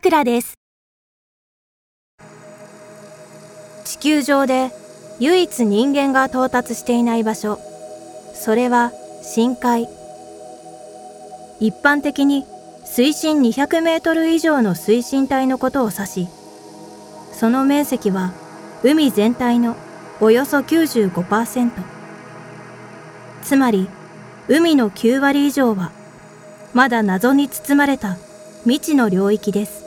くらです。地球上で唯一人間が到達していない場所、それは深海。一般的に水深200メートル以上の水深帯のことを指し、その面積は海全体のおよそ 95%。つまり、海の9割以上はまだ謎に包まれた未知の領域です。